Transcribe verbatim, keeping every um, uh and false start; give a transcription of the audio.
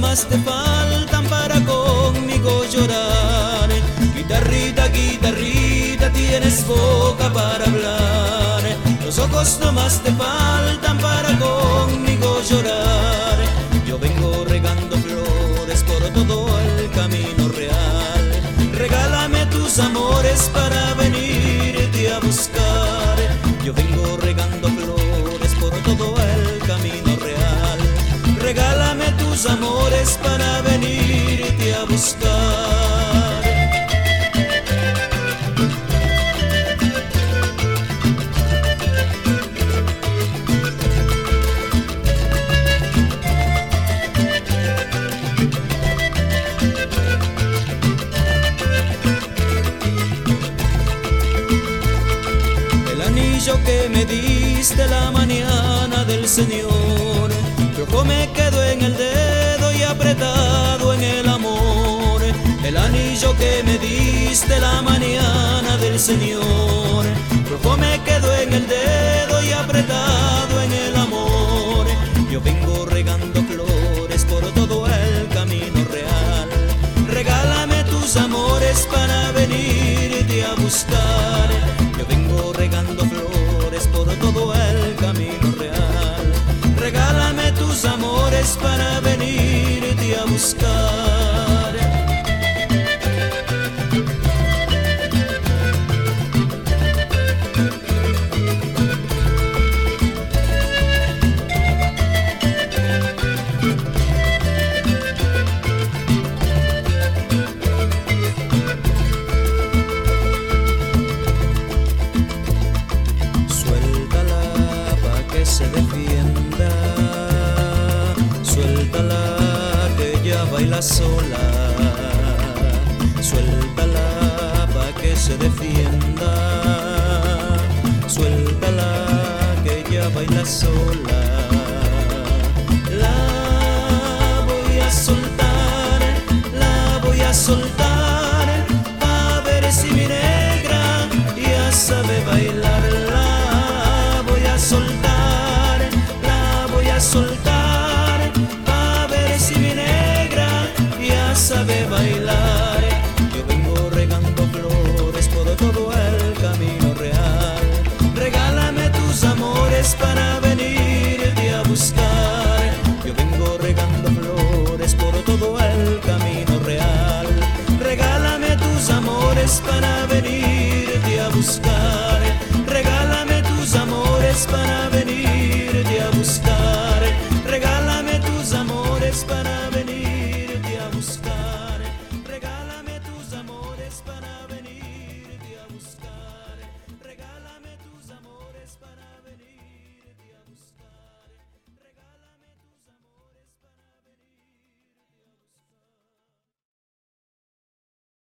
nomás te faltan para conmigo llorar. Guitarrita, guitarrita, tienes boca para hablar. Los ojos nomás te faltan para conmigo llorar. Yo vengo regando flores por todo el camino real. Regálame tus amores para venirte a buscar. Yo vengo regando flores por todo el camino real. Regálame tus amores para venirte a buscar. Que me diste la mañana del Señor, rojo me quedó en el dedo y apretado en el amor. El anillo que me diste la mañana del Señor, rojo me quedó en el dedo y apretado en el amor. Yo vengo regando flores por todo el camino real. Regálame tus amores para venirte a buscar. Yo vengo regando flores por todo el camino real. Regálame tus amores para venirte a buscar. Se defienda, suéltala que ella baila sola, suéltala pa' que se defienda, suéltala que ella baila sola.